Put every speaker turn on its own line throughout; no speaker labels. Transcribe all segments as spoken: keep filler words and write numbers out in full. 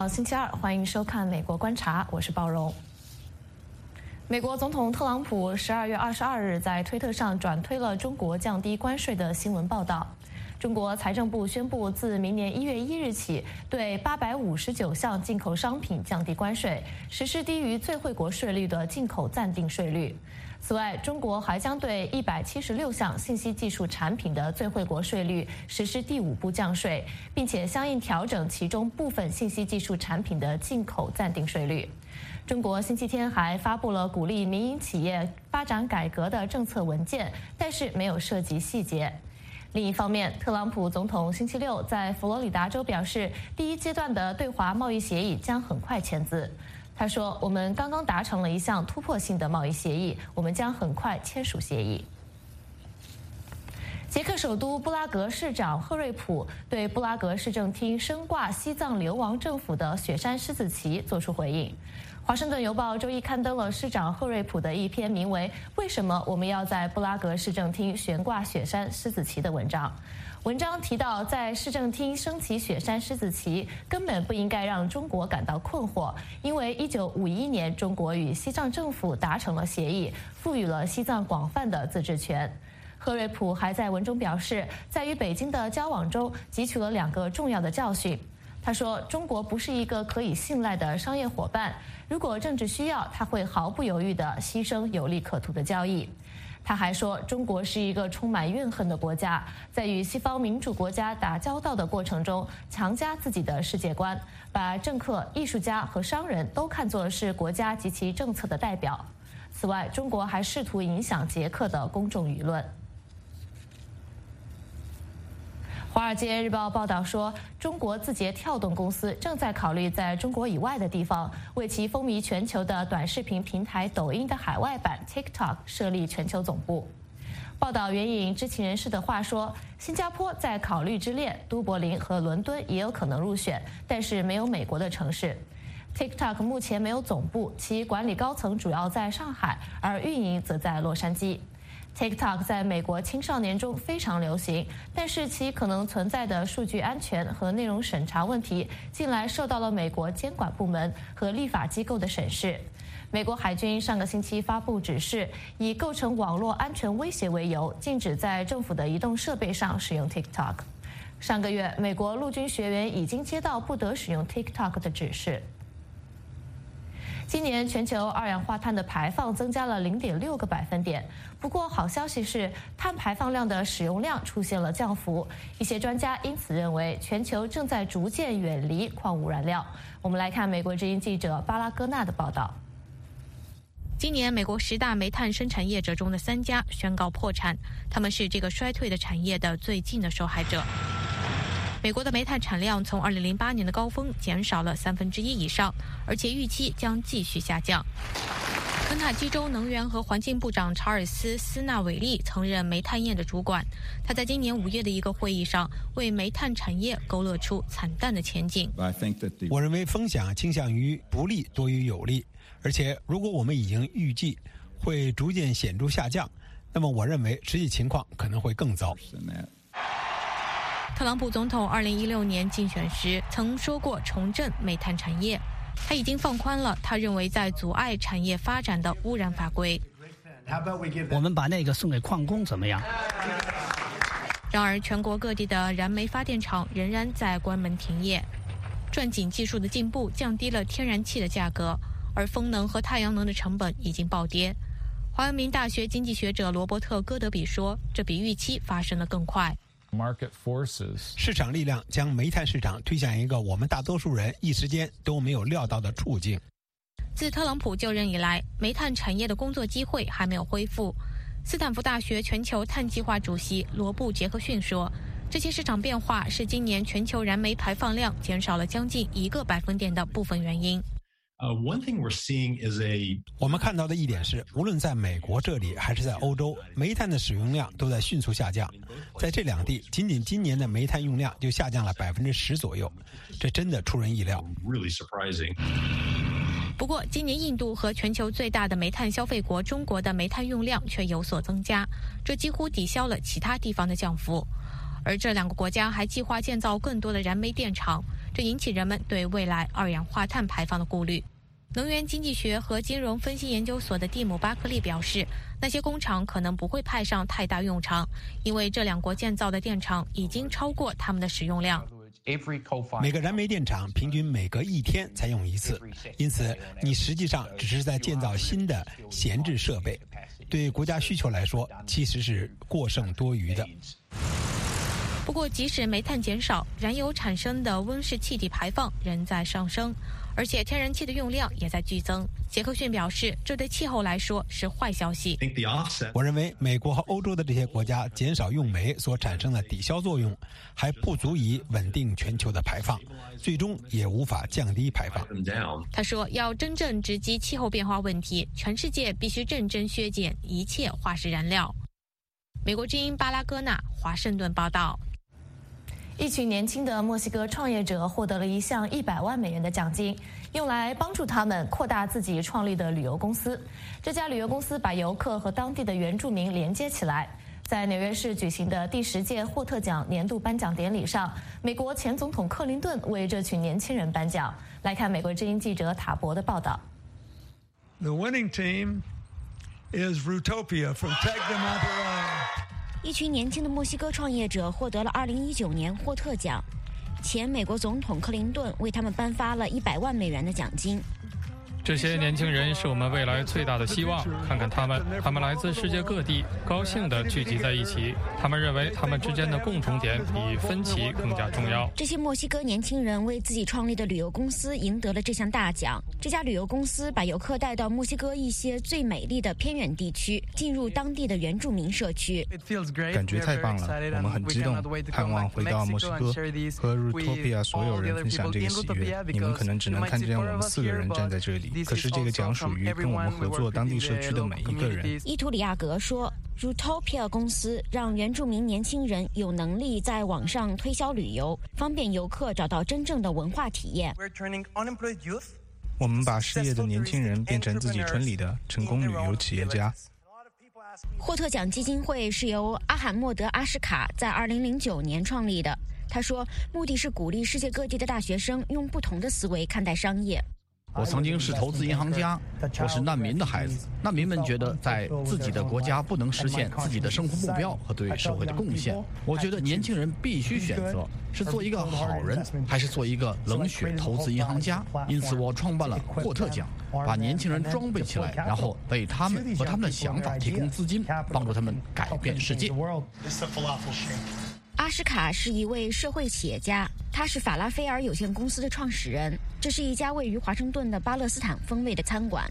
星期二，欢迎收看《美国观察》，我是鲍荣。美国总统特朗普十二月二十二日在推特上转推了中国降低关税的新闻报道。中国财政部宣布，自明年一月一日起，对八百五十九项进口商品降低关税，实施低于最惠国税率的进口暂定税率。此外，中国还将对一百七十六项信息技术产品的最惠国税率实施第五步降税，并且相应调整其中部分信息技术产品的进口暂定税率。中国星期天还发布了鼓励民营企业发展改革的政策文件，但是没有涉及细节。另一方面，特朗普总统星期六在佛罗里达州表示，第一阶段的对华贸易协议将很快签字。他说：“我们刚刚达成了一项突破性的贸易协议，我们将很快签署协议。”捷克首都布拉格市长赫瑞普对布拉格市政厅升挂西藏流亡政府的雪山狮子旗作出回应。华盛顿邮报周一刊登了市长赫瑞普的一篇名为《为什么我们要在布拉格市政厅悬挂雪山狮子旗》的文章。文章提到，在市政厅升起雪山狮子旗根本不应该让中国感到困惑，因为一九五一年中国与西藏政府达成了协议，赋予了西藏广泛的自治权。赫瑞普还在文中表示，在与北京的交往中汲取了两个重要的教训。他说，中国不是一个可以信赖的商业伙伴，如果政治需要，他会毫不犹豫地牺牲有利可图的交易。他还说，中国是一个充满怨恨的国家，在与西方民主国家打交道的过程中，强加自己的世界观，把政客、艺术家和商人都看作是国家及其政策的代表。此外，中国还试图影响捷克的公众舆论。《华尔街日报》报道说，中国字节跳动公司正在考虑在中国以外的地方为其风靡全球的短视频平台抖音的海外版 TikTok 设立全球总部。报道援引知情人士的话说，新加坡在考虑之列，都柏林和伦敦也有可能入选，但是没有美国的城市。TikTok 目前没有总部，其管理高层主要在上海，而运营则在洛杉矶。TikTok 在美国青少年中非常流行，但是其可能存在的数据安全和内容审查问题近来受到了美国监管部门和立法机构的审视。美国海军上个星期发布指示，以构成网络安全威胁为由，禁止在政府的移动设备上使用 TikTok。上个月，美国陆军学员已经接到不得使用 TikTok 的指示。今年全球二氧化碳的排放增加了 零点六个百分点，不过好消息是，碳排放量的使用量出现了降幅。一些专家因此认为，全球正在逐渐远离矿物燃料。我们来看美国之音记者巴拉戈纳的报道。
今年，美国十大煤炭生产业者中的三家宣告破产，他们是这个衰退的产业的最近的受害者。美国的煤炭产量从二零零八年的高峰减少了三分之一以上，而且预期将继续下降。肯塔基州能源和环境部长查尔斯·斯纳韦利曾任煤炭业的主管，他在今年五月的一个会议上为煤炭产业勾勒出惨淡的前景。
我认为风险倾向于不利多于有利，而且如果我们已经预计会逐渐显著下降，那么我认为实际情况可能会更糟。
特朗普总统二零一六年竞选时曾说过重振煤炭产业，他已经放宽了他认为在阻碍产业发展的污染法规。
我们把那个送给矿工怎么样？
然而，全国各地的燃煤发电厂仍然在关门停业。钻井技术的进步降低了天然气的价格，而风能和太阳能的成本已经暴跌。华阳明大学经济学者罗伯特·戈德比说，这比预期发生得更快。
市场力量将煤炭市场推向一个我们大多数人一时间都没有料到的处境。
自特朗普就任以来，煤炭产业的工作机会还没有恢复。斯坦福大学全球碳计划主席罗布·杰克逊说，这些市场变化是今年全球燃煤排放量减少了将近一个百分点的部分原因。
Uh, one thing we're seeing is a
我们看到的一点是，无论在美国这里还是在欧洲，煤炭的使用量都在迅速下降。在这两地，仅仅今年的煤炭用量就下降了百分之十左右，这真的出人意料。
Really surprising.
不过，今年印度和全球最大的煤炭消费国中国的煤炭用量却有所增加，这几乎抵消了其他地方的降幅。而这两个国家还计划建造更多的燃煤电厂， 这引起人们对未来二氧化碳排放的顾虑。能源经济学和金融分析研究所的蒂姆·巴克利表示，那些工厂可能不会派上太大用场，因为这两国建造的电厂已经超过他们的使用量。
每个燃煤电厂平均每隔一天才用一次，因此你实际上只是在建造新的闲置设备，对国家需求来说其实是过剩多余的。
不过，即使煤炭减少，燃油产生的温室气体排放仍在上升，而且天然气的用量也在剧增。杰克逊表示，这对气候来说是坏消息。
我认为美国和欧洲的这些国家减少用煤所产生的抵消作用还不足以稳定全球的排放，最终也无法降低排放。
他说，要真正直击气候变化问题，全世界必须认真削减一切化石燃料。美国之音巴拉戈纳华盛顿报道。
一群年轻的墨西哥创业者获得了一项一百万美元的奖金，用来帮助他们扩大自己创立的旅游公司。这家旅游公司把游客和当地的原住民连接起来。在纽约市举行的第十届霍特奖年度颁奖典礼上，美国前总统克林顿为这群年轻人颁奖。来看美国之音记者塔博的报道。
The winning team is Rutopia from Tec de Monterrey。
一群年轻的墨西哥创业者获得了二零一九年霍特奖，前美国总统克林顿为他们颁发了一百万美元的奖金。
这些年轻人是我们未来最大的希望，看看他们，他们来自世界各地，高兴地聚集在一起。他们认为他们之间的共同点比分歧更加重要。
这些墨西哥年轻人为自己创立的旅游公司赢得了这项大奖。这家旅游公司把游客带到墨西哥一些最美丽的偏远地区，进入当地的原住民社区。
感觉太棒了，我们很激动，盼望回到墨西哥和 Rutopia 所有人分享这个喜悦。你们可能只能看见我们四个人站在这里，可是这个奖属于跟我们合作当地社区的每一个人。
伊图里亚格说， Rutopia 公司让原住民年轻人有能力在网上推销旅游，方便游客找到真正的文化体验。
我们把失业的年轻人变成自己村里的成功旅游企业家。
霍特奖基金会是由阿罕默德·阿什卡在二零零九年创立的。他说，目的是鼓励世界各地的大学生用不同的思维看待商业。
我曾经是投资银行家，我是难民的孩子。难民们觉得在自己的国家不能实现自己的生活目标和对社会的贡献。我觉得年轻人必须选择是做一个好人，还是做一个冷血投资银行家。因此，我创办了霍特奖，把年轻人装备起来，然后为他们和他们的想法提供资金，帮助他们改变世界。
阿什卡是一位社会企业家，他是法拉菲尔有限公司的创始人。这是一家位于华盛顿的巴勒斯坦风味的餐馆。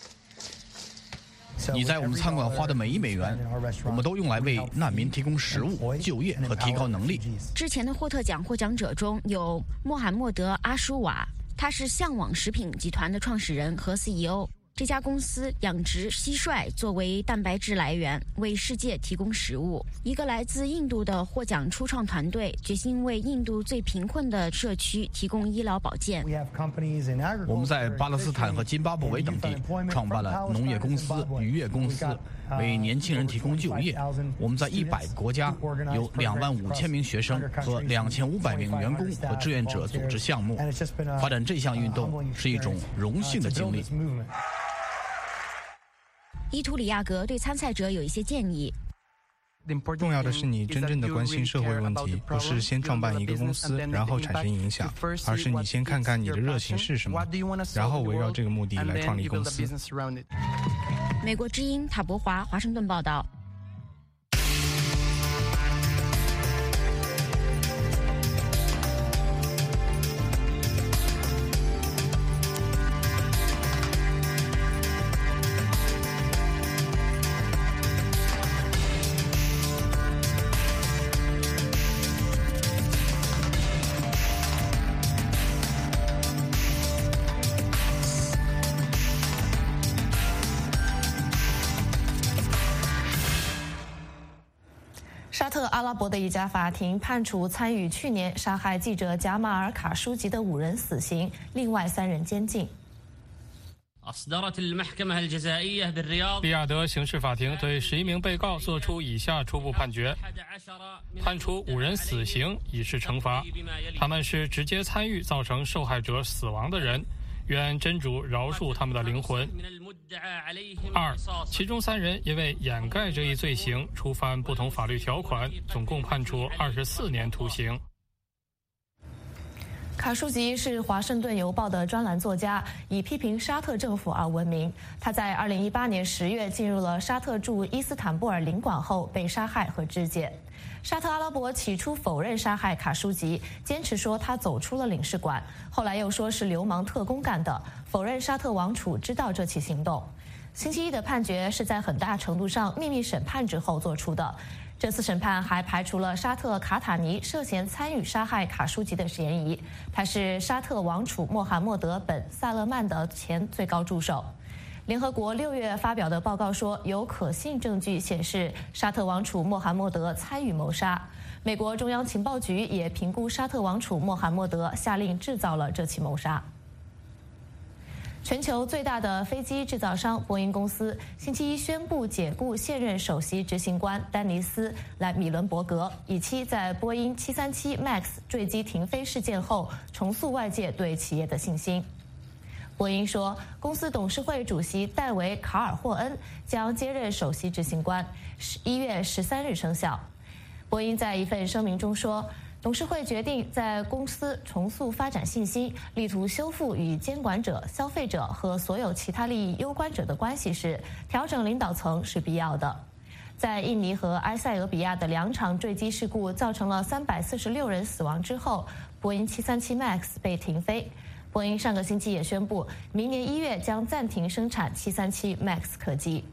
你在我们餐馆花的每一美元，我们都用来为难民提供食物、就业和提高能力。
之前的霍特奖获奖者中有穆罕默德·阿舒瓦，他是向往食品集团的创始人和 C E O。这家公司养殖蟋蟀作为蛋白质来源，为世界提供食物。一个来自印度的获奖初创团队决心为印度最贫困的社区提供医疗保健。
我们在巴勒斯坦和津巴布韦等地创办了农业公司、渔业公司，为年轻人提供就业。我们在一百个国家有两万五千名学生和两千五百名员工和志愿者组织项目。发展这项运动是一种荣幸的经历。
伊图里亚格对参赛者有一些建议。
重要的是你真正的关心社会问题，不是先创办一个公司然后产生影响，而是你先看看你的热情是什么，然后围绕这个目的来创立公司。
美国之音塔博华华盛顿报道。
沙特阿拉伯的一家法庭判处参与去年杀害记者贾马尔卡舒吉的五人死刑，另外三人监禁。
利雅得刑事法庭对十一名被告作出以下初步判决：判处五人死刑以示惩罚，他们是直接参与造成受害者死亡的人，愿真主饶恕他们的灵魂。二，其中三人因为掩盖这一罪行，触犯不同法律条款，总共判处二十四年徒刑。
卡舒吉是《华盛顿邮报》的专栏作家，以批评沙特政府而闻名。他在二零一八年十月进入了沙特驻伊斯坦布尔领馆后被杀害和肢解。沙特阿拉伯起初否认杀害卡舒吉，坚持说他走出了领事馆，后来又说是流氓特工干的，否认沙特王储知道这起行动。星期一的判决是在很大程度上秘密审判之后做出的。这次审判还排除了沙特卡塔尼涉嫌参与杀害卡舒吉的嫌疑，他是沙特王储穆罕默德本萨勒曼的前最高助手。联合国六月发表的报告说，有可信证据显示沙特王储穆罕默德参与谋杀。美国中央情报局也评估沙特王储穆罕默德下令制造了这起谋杀。全球最大的飞机制造商波音公司星期一宣布解雇现任首席执行官丹尼斯·莱米伦伯格，以期在波音七三七 MAX 坠机停飞事件后重塑外界对企业的信心。波音说，公司董事会主席戴维·卡尔霍恩将接任首席执行官，一月十三日生效。波音在一份声明中说，董事会决定在公司重塑发展信心，力图修复与监管者、消费者和所有其他利益攸关者的关系时，调整领导层是必要的。在印尼和埃塞俄比亚的两场坠机事故造成了三百四十六人死亡之后，波音七三七 MAX 被停飞。波音上个星期也宣布，明年一月将暂停生产七三七 MAX 客机。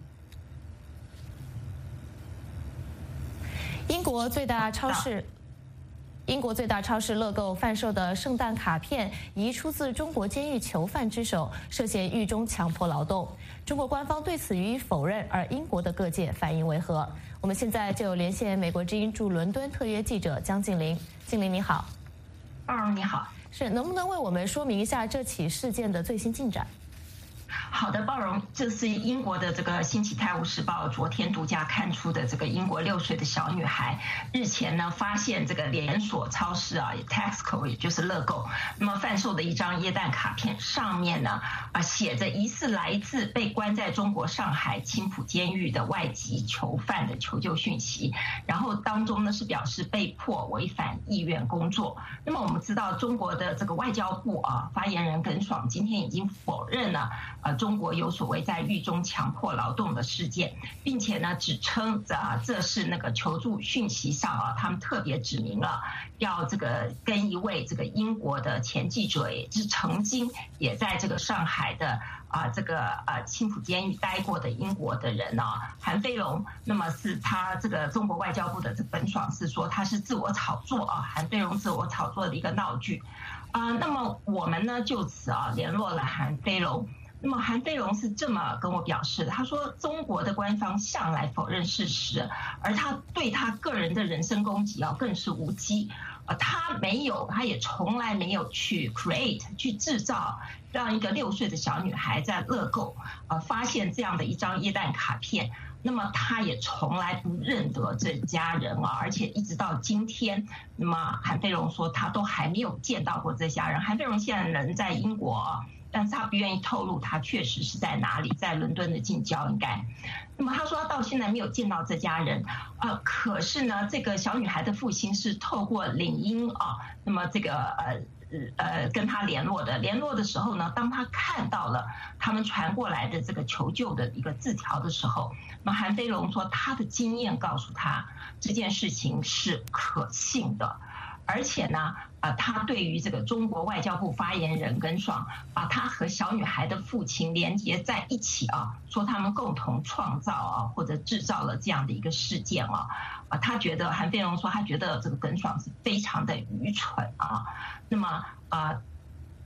英国最大超市。英国最大超市乐购贩售的圣诞卡片疑出自中国监狱囚犯之手，涉嫌狱中强迫劳动。中国官方对此予以否认，而英国的各界反应为何？我们现在就连线美国之音驻伦敦特约记者江静玲。静玲你好。
鲍荣你好。
是，能不能为我们说明一下这起事件的最新进展？
好的，鲍荣，这是英国的这个《星期泰晤士报》昨天独家刊出的这个英国六岁的小女孩，日前呢发现这个连锁超市啊 ，Tesco 也就是乐购，那么贩售的一张耶诞卡片，上面呢啊写着疑似来自被关在中国上海青浦监狱的外籍囚犯的求救讯息，然后当中呢是表示被迫违反意愿工作。那么我们知道中国的这个外交部啊发言人耿爽今天已经否认了。呃，中国有所谓在狱中强迫劳动的事件，并且呢，指称啊，这是那个求助讯息上啊，他们特别指明了要这个跟一位这个英国的前记者，也是曾经也在这个上海的啊这个呃青浦监狱待过的英国的人啊，韩飞龙，那么是他这个中国外交部的这耿爽是说他是自我炒作啊，韩飞龙自我炒作的一个闹剧啊，那么我们呢就此啊联络了韩飞龙。那么韩飞龙是这么跟我表示的，他说中国的官方向来否认事实，而他对他个人的人身攻击啊更是无稽，呃，他没有，他也从来没有去 create 去制造让一个六岁的小女孩在乐购呃发现这样的一张耶诞卡片。那么他也从来不认得这家人啊，而且一直到今天，那么韩飞龙说他都还没有见到过这家人。韩飞龙现在人在英国啊，但是他不愿意透露他确实是在哪里，在伦敦的近郊应该。那么他说他到现在没有见到这家人，呃，可是呢，这个小女孩的父亲是透过领英啊，那么这个呃。呃，跟他联络的，联络的时候呢，当他看到了他们传过来的这个求救的一个字条的时候，那么韩飞龙说他的经验告诉他这件事情是可信的，而且呢，呃，他对于这个中国外交部发言人耿爽把他和小女孩的父亲连接在一起啊，说他们共同创造啊或者制造了这样的一个事件啊，啊，他觉得韩飞龙说他觉得这个耿爽是非常的愚蠢啊。那么啊、呃，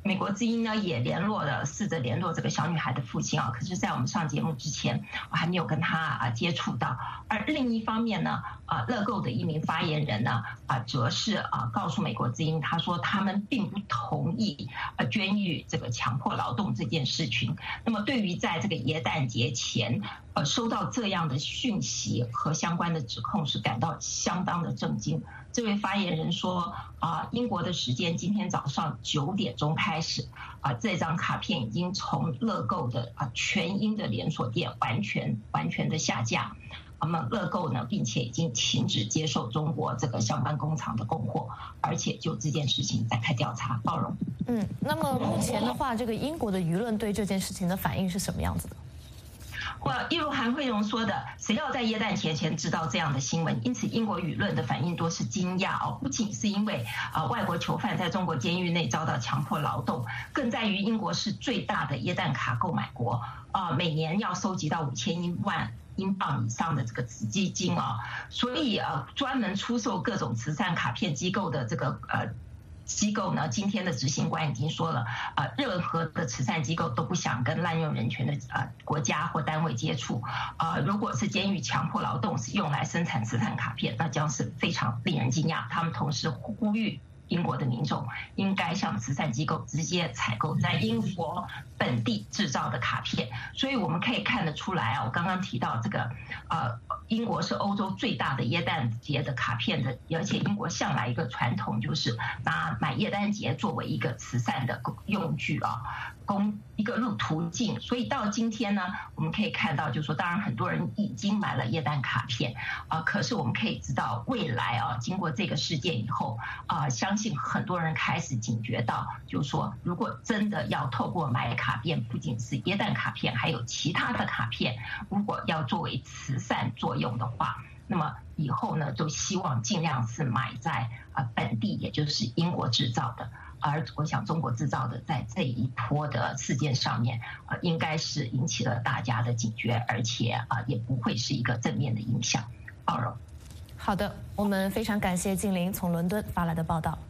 美国之音呢也联络了，试着联络这个小女孩的父亲啊，可是，在我们上节目之前，我还没有跟他啊接触到。而另一方面呢，啊，乐购的一名发言人呢，啊，则是啊告诉美国之音，他说他们并不同意啊捐予这个强迫劳动这件事情。那么，对于在这个耶诞节前，呃，收到这样的讯息和相关的指控，是感到相当的震惊。这位发言人说：“啊，英国的时间今天早上九点钟开始，啊，这张卡片已经从乐购的啊全英的连锁店完全完全的下架。那么乐购呢，并且已经停止接受中国这个相关工厂的供货，而且就这件事情展开调查。”包容。
嗯，那么目前的话，这个英国的舆论对这件事情的反应是什么样子的？
我一如韩慧荣说的，谁要在耶诞节前知道这样的新闻？因此，英国舆论的反应多是惊讶哦，不仅是因为啊、呃、外国囚犯在中国监狱内遭到强迫劳动，更在于英国是最大的耶诞卡购买国啊、呃，每年要收集到五千一万英镑以上的这个慈基金啊、哦，所以呃专门出售各种慈善卡片机构的这个呃。机构呢，今天的执行官已经说了，呃，任何的慈善机构都不想跟滥用人权的呃国家或单位接触。呃，如果是监狱强迫劳动是用来生产慈善卡片，那将是非常令人惊讶。他们同时呼吁英国的民众应该向慈善机构直接采购在英国本地制造的卡片。所以我们可以看得出来啊，我刚刚提到这个，呃。英国是欧洲最大的耶诞节的卡片的，而且英国向来一个传统就是拿买耶诞节作为一个慈善的用具啊，供一个路途径。所以到今天呢，我们可以看到，就是说，当然很多人已经买了耶诞卡片啊，可是我们可以知道，未来啊，经过这个事件以后啊，相信很多人开始警觉到，就是说，如果真的要透过买卡片，不仅是耶诞卡片，还有其他的卡片，如果要作为慈善作用的话，那么以后呢，都希望尽量是买在啊本地，也就是英国制造的。而我想，中国制造的在这一波的事件上面，呃，应该是引起了大家的警觉，而且啊，也不会是一个正面的影响。包容。
好的，我们非常感谢静玲从伦敦发来的报道。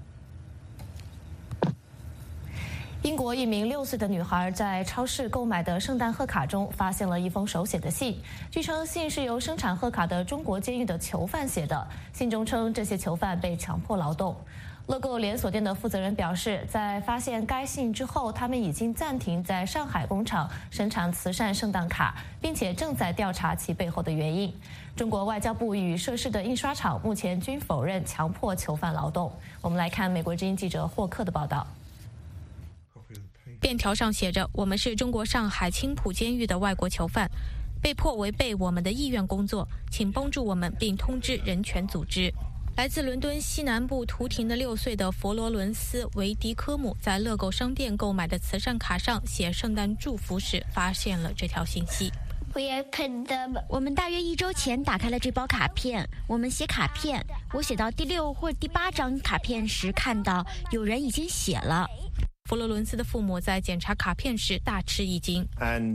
英国一名六岁的女孩在超市购买的圣诞贺卡中发现了一封手写的信，据称信是由生产贺卡的中国监狱的囚犯写的，信中称这些囚犯被强迫劳动。乐购连锁店的负责人表示，在发现该信之后，他们已经暂停在上海工厂生产慈善圣诞卡，并且正在调查其背后的原因。中国外交部与涉事的印刷厂目前均否认强迫囚犯劳动。我们来看美国之音记者霍克的报道。
便条上写着：“我们是中国上海青浦监狱的外国囚犯，被迫违背我们的意愿工作，请帮助我们并通知人权组织。”来自伦敦西南部图廷的六岁的佛罗伦斯·维迪科姆在乐购商店购买的慈善卡上写圣诞祝福时，发现了这条信息。
我们大约一周前打开了这包卡片，我们写卡片。我写到第六或第八张卡片时，看到有人已经写了。
佛罗伦斯的父母在检查卡片时大吃一惊。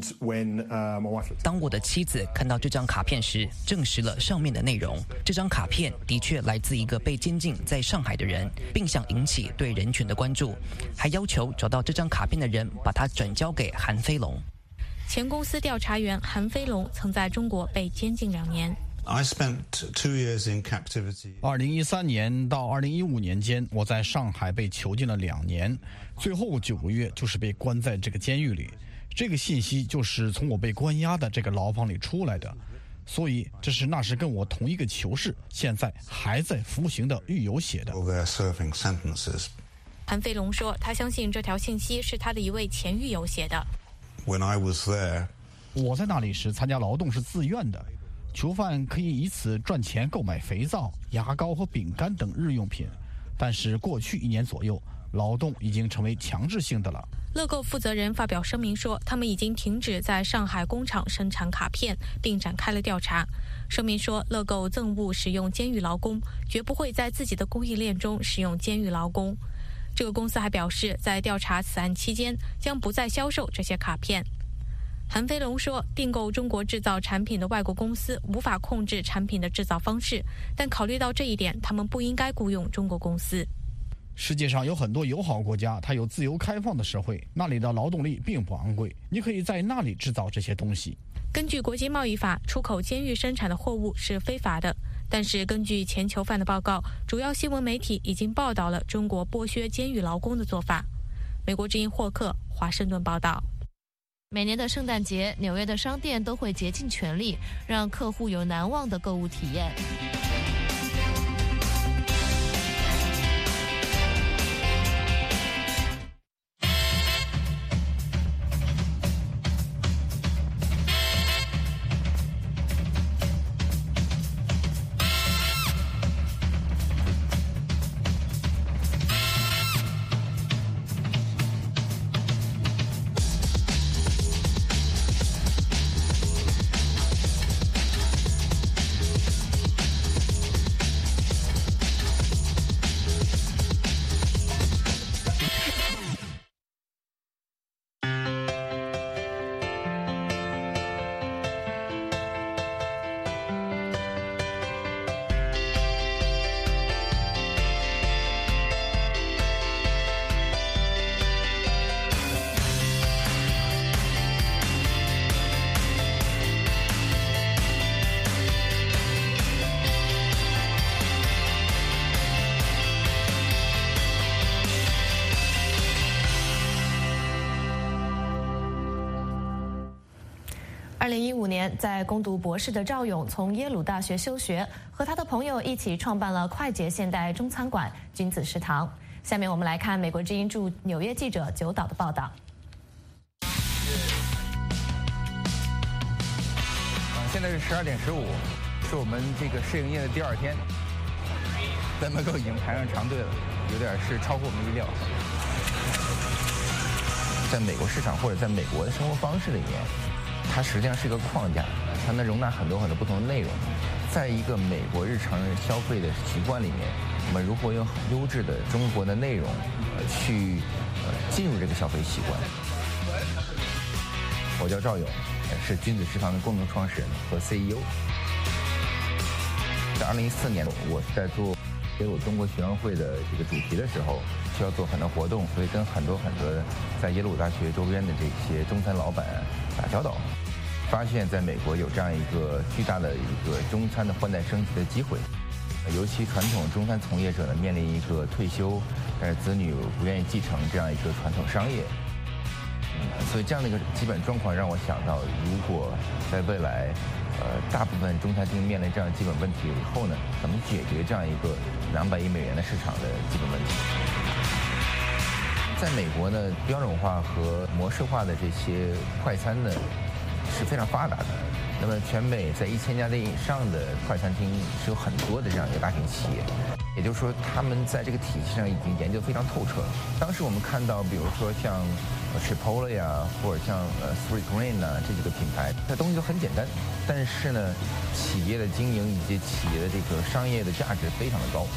当我的妻子看到这张卡片时，证实了上面的内容。这张卡片的确来自一个被监禁在上海的人，并想引起对人权的关注，还要求找到这张卡片的人，把它转交给韩飞龙。
前公司调查员韩飞龙曾在中国被监禁两年。
I spent two years in captivity.
二零一三年到二零一五年间，我在上海被囚禁了两年，最后九个月就是被关在这个监狱里。这个信息就是从我被关押的这个牢房里出来的，所以这是那时跟我同一个囚室，现在还在服刑的狱友写的。
韩飞龙说，他相信这条信息是他的一位前狱友写的。
When I was there,
我在那里时参加劳动是自愿的。囚犯可以以此赚钱购买肥皂、牙膏和饼干等日用品，但是过去一年左右，劳动已经成为强制性的了。
乐购负责人发表声明说，他们已经停止在上海工厂生产卡片，并展开了调查。声明说，乐购憎恶使用监狱劳工，绝不会在自己的供应链中使用监狱劳工。这个公司还表示，在调查此案期间，将不再销售这些卡片。韩飞龙说，订购中国制造产品的外国公司无法控制产品的制造方式，但考虑到这一点，他们不应该雇佣中国公司。
世界上有很多友好国家，它有自由开放的社会，那里的劳动力并不昂贵，你可以在那里制造这些东西。
根据国际贸易法，出口监狱生产的货物是非法的。但是根据前囚犯的报告，主要新闻媒体已经报道了中国剥削监狱劳工的做法。美国之音霍克华盛顿报道。
每年的圣诞节，纽约的商店都会竭尽全力，让客户有难忘的购物体验。二零一五年，在攻读博士的赵勇从耶鲁大学休学，和他的朋友一起创办了快捷现代中餐馆君子食堂。下面我们来看美国之音驻纽约记者九岛的报道。
现在是十二点十五，是我们这个试营业的第二天，在门口已经排上长队了，有点是超乎我们意料。在美国市场或者在美国的生活方式里面，它实际上是一个框架，它能容纳很多很多不同的内容。在一个美国日常人消费的习惯里面，我们如何用优质的中国的内容，呃，去呃进入这个消费习惯？我叫赵勇，是君子食堂的共同创始人和 C E O。在二零一四年，我是在做耶鲁中国学生会的这个主题的时候，需要做很多活动，所以跟很多很多在耶鲁大学周边的这些中餐老板打交道，发现在美国有这样一个巨大的一个中餐的换代升级的机会，尤其传统中餐从业者呢面临一个退休，但是子女不愿意继承这样一个传统商业，嗯，所以这样的一个基本状况让我想到，如果在未来，呃，大部分中餐厅面临这样基本问题以后呢，怎么解决这样一个两百亿美元的市场的基本问题？在美国呢，标准化和模式化的这些快餐呢是非常发达的。那么全美在一千家店以上的快餐厅是有很多的这样一个大型企业，也就是说他们在这个体系上已经研究非常透彻。当时我们看到，比如说像 Chipotle 呀，或者像呃 Sweet Green 啊这几个品牌，它东西都很简单，但是呢，企业的经营以及企业的这个商业的价值非常的高。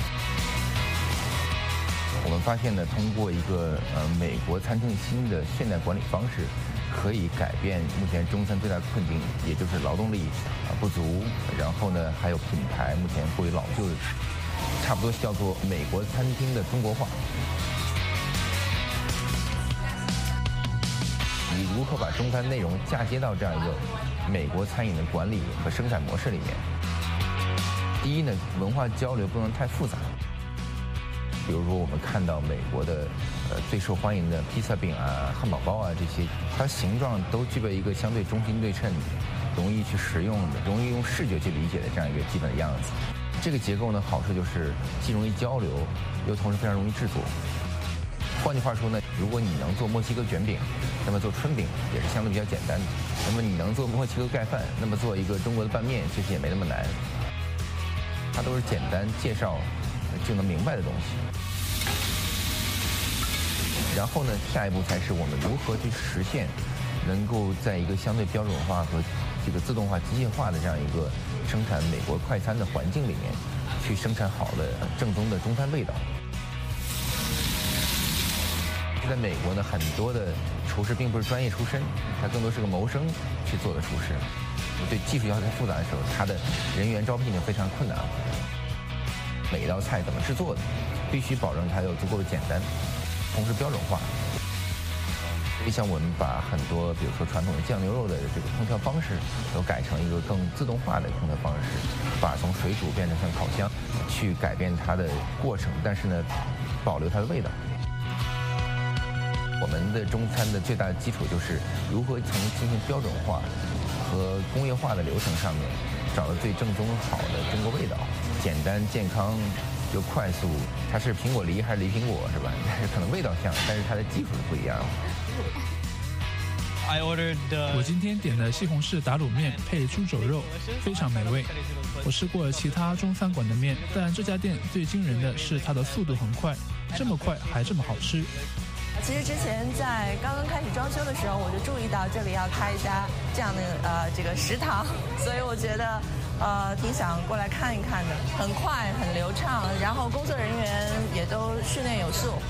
我们发现呢，通过一个呃美国餐厅新的现代管理方式，可以改变目前中餐最大的困境，也就是劳动力啊、呃、不足，然后呢还有品牌目前过于老旧的，差不多叫做美国餐厅的中国化。你如何把中餐内容嫁接到这样一个美国餐饮的管理和生产模式里面？第一呢，文化交流不能太复杂。比如说，我们看到美国的呃最受欢迎的披萨饼啊、汉堡包啊这些，它形状都具备一个相对中心对称、容易去食用的、容易用视觉去理解的这样一个基本的样子。这个结构呢，好处就是既容易交流，又同时非常容易制作。换句话说呢，如果你能做墨西哥卷饼，那么做春饼也是相对比较简单的。那么你能做墨西哥盖饭，那么做一个中国的拌面其实也没那么难。它都是简单介绍就能明白的东西。然后呢，下一步才是我们如何去实现，能够在一个相对标准化和这个自动化、机械化的这样一个生产美国快餐的环境里面，去生产好的正宗的中餐味道。在美国呢，很多的厨师并不是专业出身，他更多是个谋生去做的厨师。对技术要求太复杂的时候，他的人员招聘就非常困难。 每一道菜怎么制作的，必须保证它有足够的简单，同时标准化。就像我们把很多，比如说传统的酱牛肉的这个烹调方式，都改成一个更自动化的烹调方式，把从水煮变成像烤箱，去改变它的过程，但是呢，保留它的味道。我们的中餐的最大的基础就是如何从进行标准化和工业化的流程上面，找到最正宗好的中国味道，简单健康又快速。它是苹果梨还是梨苹果是吧？但是可能味道像，但是它的技术是不一样的。
我今天点的西红柿打卤面配猪肘肉，非常美味。我试过其他中餐馆的面，但这家店最惊人的是它的速度很快，这么快还这么好吃。
其实之前在刚刚开始装修的时候，我就注意到这里要开一家这样的呃这个食堂，所以我觉得呃挺想过来看一看的。很快很流畅，然后工作人员也都训练有素。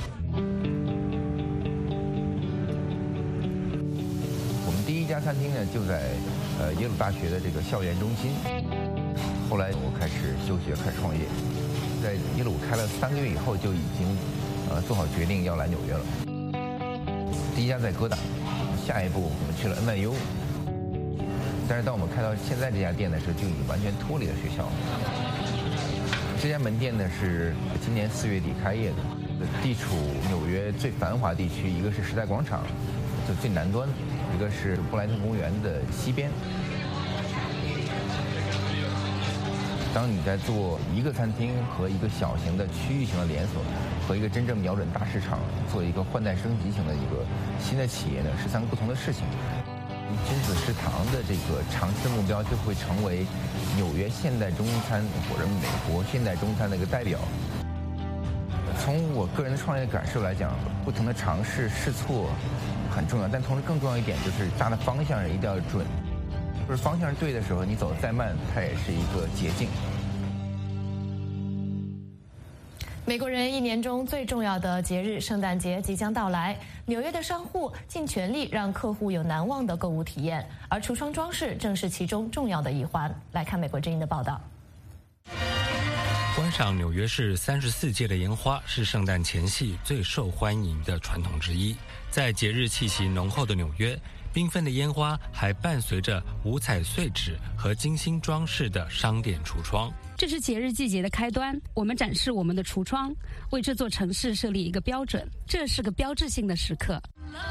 第一家餐厅呢，就在呃耶鲁大学的这个校园中心。后来我开始休学，开始创业，在耶鲁开了三个月以后，就已经呃做好决定要来纽约了。第一家在哥大，下一步我们去了 N Y U。但是当我们开到现在这家店的时候，就已经完全脱离了学校。这家门店呢是今年四月底开业的，地处纽约最繁华地区，一个是时代广场，就最南端。一个是布莱顿公园的西边。当你在做一个餐厅和一个小型的区域型的连锁，和一个真正瞄准大市场做一个换代升级型的一个新的企业呢，是三个不同的事情。君子食堂的这个长期的目标就会成为纽约现代中餐或者美国现代中餐的一个代表。从我个人的创业感受来讲，不同的尝试试错很重要，但同时更重要一点就是大的方向一定要准，就是方向对的时候，你走得再慢，它也是一个捷径。
美国人一年中最重要的节日圣诞节即将到来，纽约的商户尽全力让客户有难忘的购物体验，而橱窗装饰正是其中重要的一环。来看美国之音的报道。
观赏纽约市三十四届的烟花是圣诞前夕最受欢迎的传统之一。在节日气息浓厚的纽约，缤纷的烟花还伴随着五彩碎纸和精心装饰的商店橱窗。
这是节日季节的开端，我们展示我们的橱窗，为这座城市设立一个标准，这是个标志性的时刻。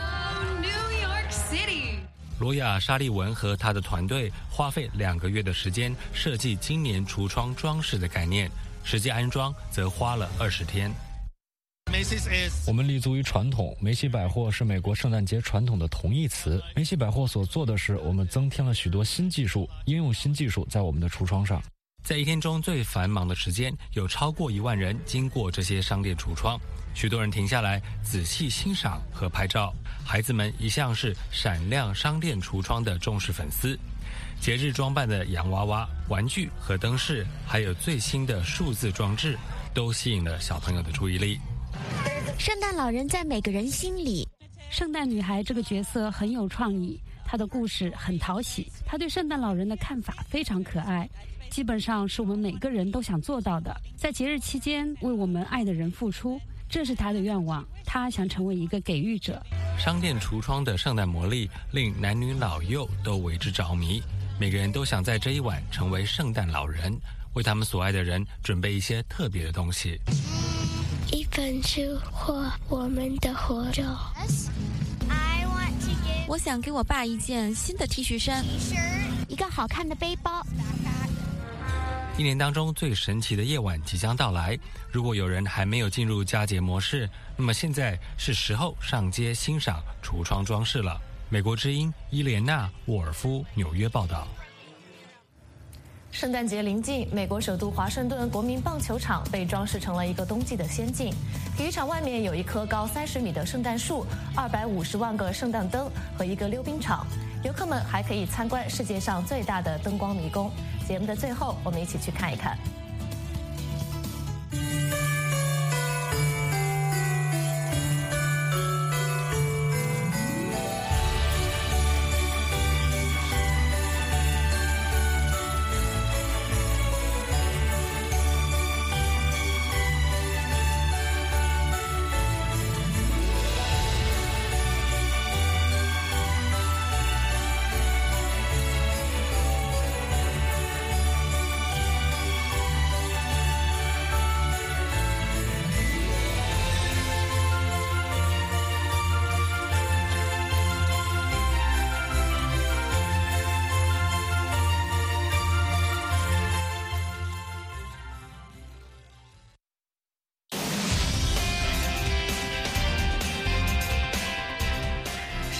罗亚·沙利文和他的团队花费两个月的时间设计今年橱窗装饰的概念，实际安装则花了二十天。
我们立足于传统，梅西百货是美国圣诞节传统的同义词。梅西百货所做的是，我们增添了许多新技术，应用新技术在我们的橱窗上。
在一天中最繁忙的时间，有超过一万人经过这些商店橱窗，许多人停下来仔细欣赏和拍照。孩子们一向是闪亮商店橱窗的重视粉丝，节日装扮的洋娃娃、玩具和灯饰，还有最新的数字装置，都吸引了小朋友的注意力。
圣诞老人在每个人心里。
圣诞女孩这个角色很有创意，她的故事很讨喜，她对圣诞老人的看法非常可爱，基本上是我们每个人都想做到的，在节日期间为我们爱的人付出，这是她的愿望，她想成为一个给予者。
商店橱窗的圣诞魔力令男女老幼都为之着迷，每个人都想在这一晚成为圣诞老人，为他们所爱的人准备一些特别的东西。
一本书或我们的活着。
我想给我爸一件新的 T 恤衫，
一个好看的背包。
一年当中最神奇的夜晚即将到来，如果有人还没有进入佳节模式，那么现在是时候上街欣赏橱窗装饰了。美国之音伊莲娜·沃尔夫纽约报道。
圣诞节临近，美国首都华盛顿国民棒球场被装饰成了一个冬季的仙境。体育场外面有一棵高三十米的圣诞树，二百五十万个圣诞灯和一个溜冰场。游客们还可以参观世界上最大的灯光迷宫。节目的最后，我们一起去看一看。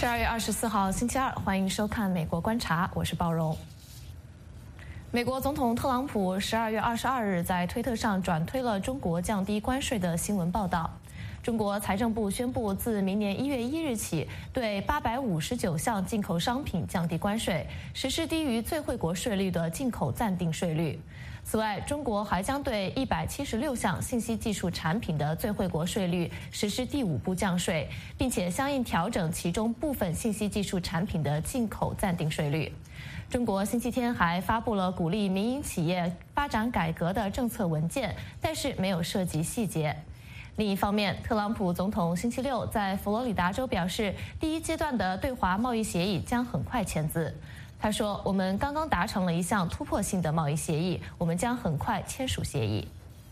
十二月二十四号星期二，欢迎收看《美国观察》，我是鲍荣。美国总统特朗普十二月二十二日在推特上转推了中国降低关税的新闻报道。中国财政部宣布，自明年一月一日起，对八百五十九项进口商品降低关税，实施低于最惠国税率的进口暂定税率。此外，中国还将对一百七十六项信息技术产品的最惠国税率实施第五步降税，并且相应调整其中部分信息技术产品的进口暂定税率。中国星期天还发布了鼓励民营企业发展改革的政策文件，但是没有涉及细节。另一方面，特朗普总统星期六在佛罗里达州表示，第一阶段的对华贸易协议将很快签字。他说：“我们刚刚达成了一项突破性的贸易协议，我们将很快签署协议。”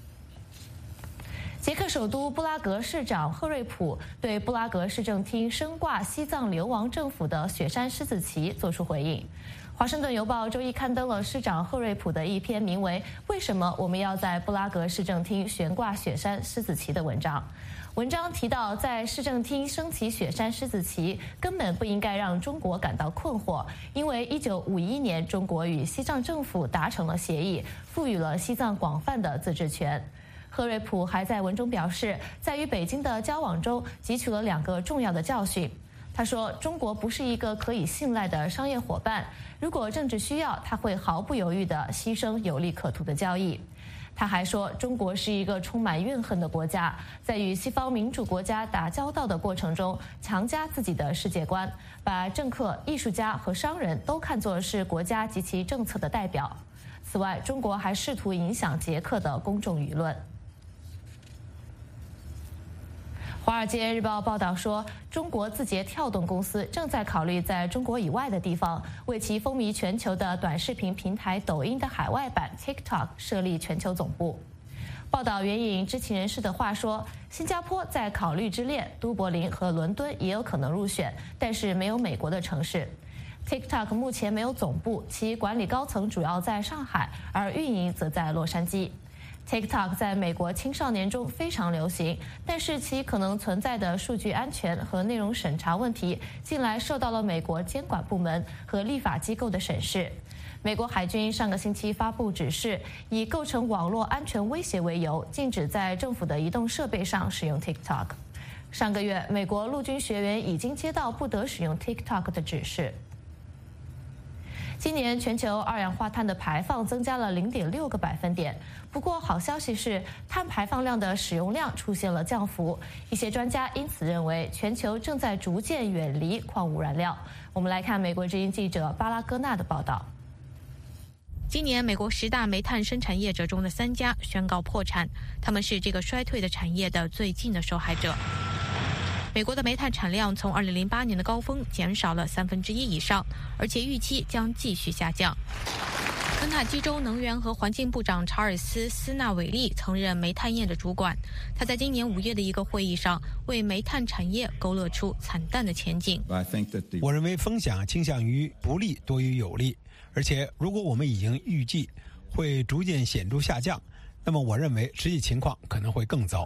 捷克首都布拉格市长赫瑞普对布拉格市政厅升挂西藏流亡政府的雪山狮子旗作出回应。华盛顿邮报周一刊登了市长赫瑞普的一篇名为《为什么我们要在布拉格市政厅悬挂雪山狮子旗》的文章。文章提到，在市政厅升起雪山狮子旗根本不应该让中国感到困惑，因为一九五一年中国与西藏政府达成了协议，赋予了西藏广泛的自治权。赫瑞普还在文中表示，在与北京的交往中汲取了两个重要的教训。他说，中国不是一个可以信赖的商业伙伴，如果政治需要，他会毫不犹豫地牺牲有利可图的交易。他还说，中国是一个充满怨恨的国家，在与西方民主国家打交道的过程中，强加自己的世界观，把政客、艺术家和商人都看作是国家及其政策的代表。此外，中国还试图影响捷克的公众舆论。《华尔街日报》报道说，中国字节跳动公司正在考虑在中国以外的地方为其风靡全球的短视频平台抖音的海外版 TikTok 设立全球总部。报道援引知情人士的话说，新加坡在考虑之列，都柏林和伦敦也有可能入选，但是没有美国的城市。TikTok 目前没有总部，其管理高层主要在上海，而运营则在洛杉矶。TikTok 在美国青少年中非常流行，但是其可能存在的数据安全和内容审查问题，近来受到了美国监管部门和立法机构的审视。美国海军上个星期发布指示，以构成网络安全威胁为由，禁止在政府的移动设备上使用 TikTok。上个月，美国陆军学员已经接到不得使用 TikTok 的指示。今年全球二氧化碳的排放增加了 零点六个百分点，不过好消息是，碳排放量的使用量出现了降幅。一些专家因此认为，全球正在逐渐远离矿物燃料。我们来看美国之音记者巴拉戈纳的报道。
今年，美国十大煤炭生产业者中的三家宣告破产，他们是这个衰退的产业的最近的受害者。美国的煤炭产量从二零零八年的高峰减少了三分之一以上，而且预期将继续下降。肯塔基州能源和环境部长查尔斯·斯纳韦利曾任煤炭业的主管，他在今年五月的一个会议上为煤炭产业勾勒出惨淡的前景。
我认为风险倾向于不利多于有利，而且如果我们已经预计会逐渐显著下降，那么我认为实际情况可能会更糟。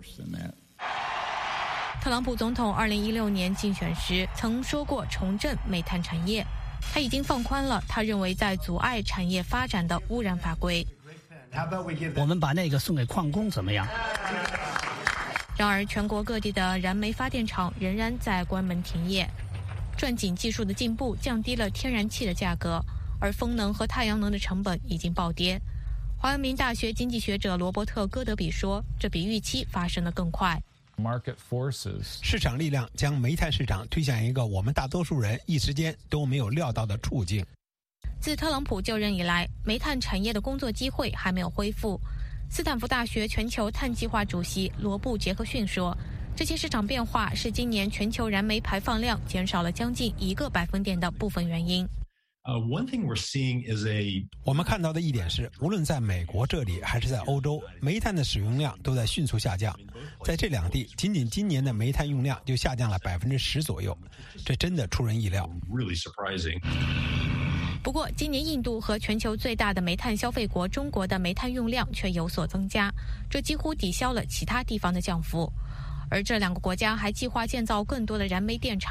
特朗普总统二零一六年竞选时曾说过重振煤炭产业，他已经放宽了他认为在阻碍产业发展的污染法规。
我们把那个送给矿工怎么样？
然而，全国各地的燃煤发电厂仍然在关门停业。钻井技术的进步降低了天然气的价格，而风能和太阳能的成本已经暴跌。华阳明大学经济学者罗伯特·戈德比说，这比预期发生得更快。
市场力量将煤炭市场推向一个我们大多数人一时间都没有料到的处境。
自特朗普就任以来，煤炭产业的工作机会还没有恢复。斯坦福大学全球碳计划主席罗布·杰克逊说，这些市场变化是今年全球燃煤排放量减少了将近一个百分点的部分原因。
Uh, one thing we're seeing is a
我们看到的一点是，无论在美国这里还是在欧洲，煤炭的使用量都在迅速下降。在这两地，仅仅今年的煤炭用量就下降了百分之十左右，这真的出人意料。
Really surprising.
不过，今年印度和全球最大的煤炭消费国中国的煤炭用量却有所增加，这几乎抵消了其他地方的降幅。而这两个国家还计划建造更多的燃煤电厂，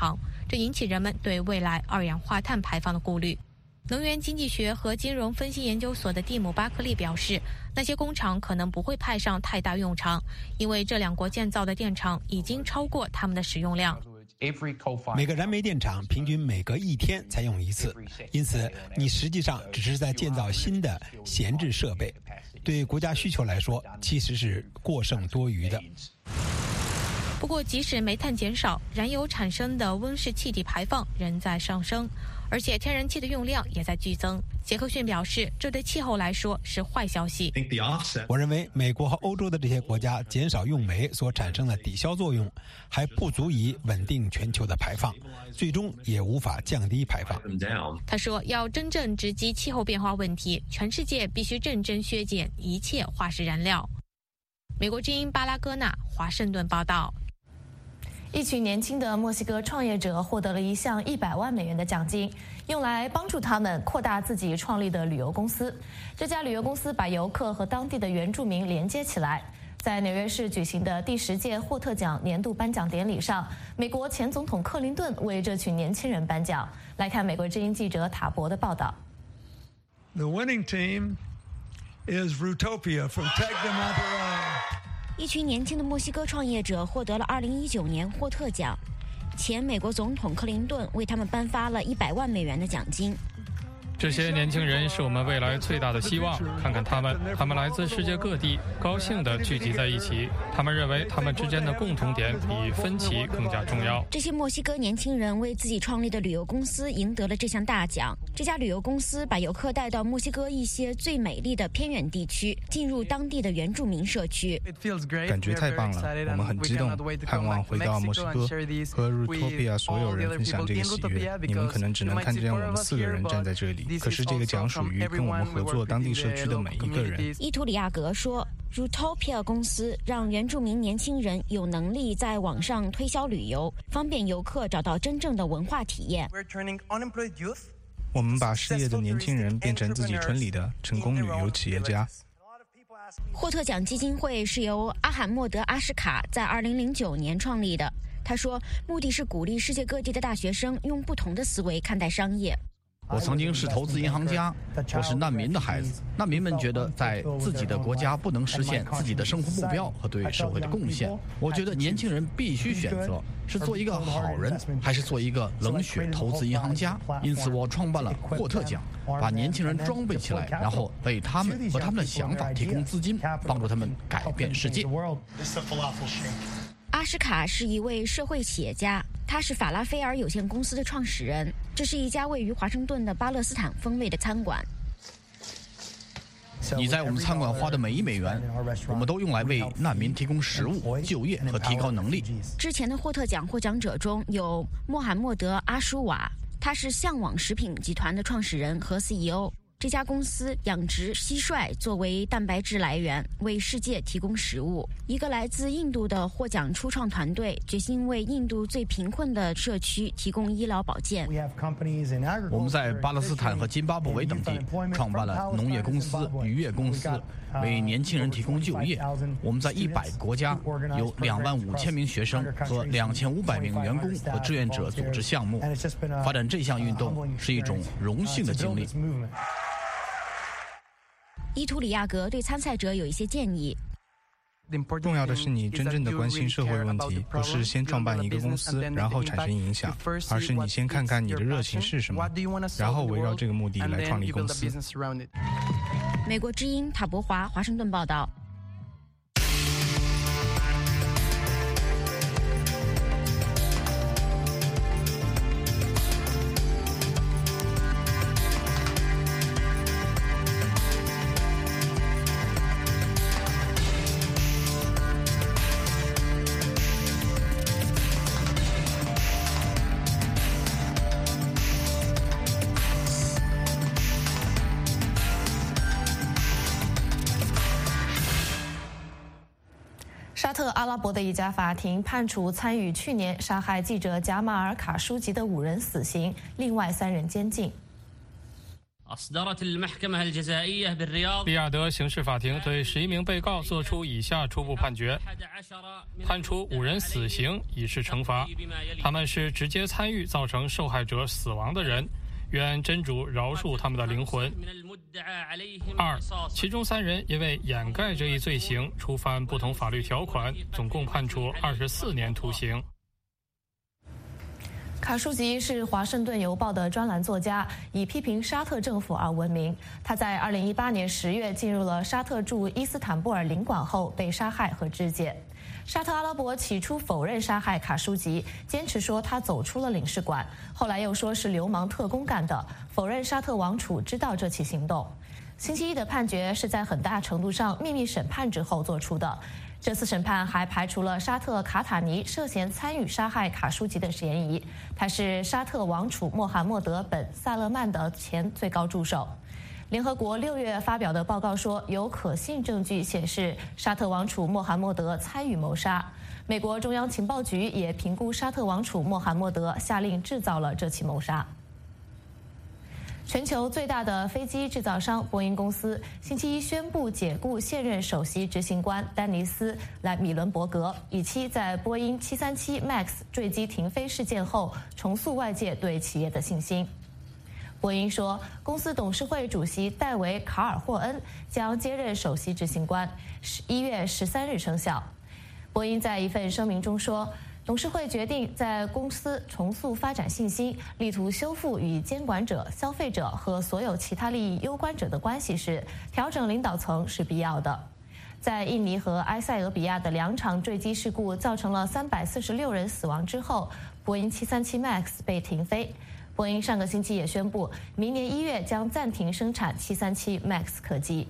这引起人们对未来二氧化碳排放的顾虑。能源经济学和金融分析研究所的蒂姆·巴克利表示，那些工厂可能不会派上太大用场，因为这两国建造的电厂已经超过他们的使用量。
每个燃煤电厂平均每隔一天才用一次，因此你实际上只是在建造新的闲置设备，对国家需求来说其实是过剩多余的。
不过，即使煤炭减少，燃油产生的温室气体排放仍在上升，而且天然气的用量也在剧增。杰克逊表示，这对气候来说是坏消息。
我认为美国和欧洲的这些国家减少用煤所产生的抵消作用，还不足以稳定全球的排放，最终也无法降低排放。
他说，要真正直击气候变化问题，全世界必须认真削减一切化石燃料。美国之音巴拉戈纳华盛顿报道。
一群年轻的墨西哥创业者获得了一项一百万美元的奖金，用来帮助他们扩大自己创立的旅游公司。这家旅游公司把游客和当地的原住民连接起来。在纽约市举行的第十届霍特奖年度颁奖典礼上，美国前总统克林顿为这群年轻人颁奖。来看美国之音记者塔博的报道。
The winning team is Rutopia from Tec de Monterrey。
一群年轻的墨西哥创业者获得了二零一九年霍特奖，前美国总统克林顿为他们颁发了一百万美元的奖金。
这些年轻人是我们未来最大的希望。看看他们，他们来自世界各地，高兴地聚集在一起。他们认为他们之间的共同点比分歧更加重要。
这些墨西哥年轻人为自己创立的旅游公司赢得了这项大奖。这家旅游公司把游客带到墨西哥一些最美丽的偏远地区，进入当地的原住民社区。
感觉太棒了，我们很激动，盼望回到墨西哥和 Rutopia 所有人分享这个喜悦。你们可能只能看见我们四个人站在这里，可是这个奖属于跟我们合作当地社区的每一个人。
伊图里亚格说， Rutopia 公司让原住民年轻人有能力在网上推销旅游，方便游客找到真正的文化体验。
我们把失业的年轻人变成自己村里的成功旅游企业家。
霍特奖基金会是由阿罕默德·阿什卡在二零零九年创立的。他说，目的是鼓励世界各地的大学生用不同的思维看待商业。
我曾经是投资银行家，我是难民的孩子。难民们觉得在自己的国家不能实现自己的生活目标和对社会的贡献。我觉得年轻人必须选择是做一个好人，还是做一个冷血投资银行家。因此，我创办了霍特奖，把年轻人装备起来，然后为他们和他们的想法提供资金，帮助他们改变世界。
阿什卡是一位社会企业家，他是法拉菲尔有限公司的创始人。这是一家位于华盛顿的巴勒斯坦风味的餐馆。
你在我们餐馆花的每一美元，我们都用来为难民提供食物、就业和提高能力。
之前的霍特奖获奖者中有穆罕默德·阿舒瓦，他是向往食品集团的创始人和 C E O。 这家公司养殖蟋蟀作为蛋白质来源，为世界提供食物。一个来自印度的获奖初创团队决心为印度最贫困的社区提供医疗保健。
我们在巴勒斯坦和津巴布韦等地创办了农业公司、渔业公司，为年轻人提供就业。我们在一百个国家有两万五千名学生和两千五百名员工和志愿者组织项目。发展这项运动是一种荣幸的经历。
伊图里亚格对参赛者有一些建议。
重要的是你真正的关心社会问题，不是先创办一个公司然后产生影响，而是你先看看你的热情是什么，然后围绕这个目的来创立公司。
美国之音塔博华华盛顿报道。
沙特阿拉伯的一家法庭判处参与去年杀害记者贾马尔·卡舒吉的五人死刑，另外三人监禁。
利雅得刑事法庭对十一名被告作出以下初步判决：判处五人死刑以示惩罚，他们是直接参与造成受害者死亡的人，愿真主饶恕他们的灵魂。二，其中三人因为掩盖这一罪行，触犯不同法律条款，总共判处二十四年徒刑。
卡舒吉是《华盛顿邮报》的专栏作家，以批评沙特政府而闻名。他在二零一八年十月进入了沙特驻伊斯坦布尔领馆后被杀害和肢解。沙特阿拉伯起初否认杀害卡舒吉，坚持说他走出了领事馆，后来又说是流氓特工干的，否认沙特王储知道这起行动。星期一的判决是在很大程度上秘密审判之后做出的。这次审判还排除了沙特卡塔尼涉嫌参与杀害卡舒吉的嫌疑，他是沙特王储穆罕默德本萨勒曼的前最高助手。联合国六月发表的报告说，有可信证据显示沙特王储穆罕默德参与谋杀。美国中央情报局也评估沙特王储穆罕默德下令制造了这起谋杀。全球最大的飞机制造商波音公司星期一宣布解雇现任首席执行官丹尼斯·莱米伦伯格，以期在波音七三七 MAX 坠机停飞事件后重塑外界对企业的信心。波音说，公司董事会主席戴维·卡尔霍恩将接任首席执行官，一月十三日生效。波音在一份声明中说，董事会决定在公司重塑发展信心，力图修复与监管者、消费者和所有其他利益攸关者的关系时，调整领导层是必要的。在印尼和埃塞俄比亚的两场坠机事故造成了三百四十六人死亡之后，波音七三七 MAX 被停飞。波音上个星期也宣布，明年一月将暂停生产七三七 MAX 客机。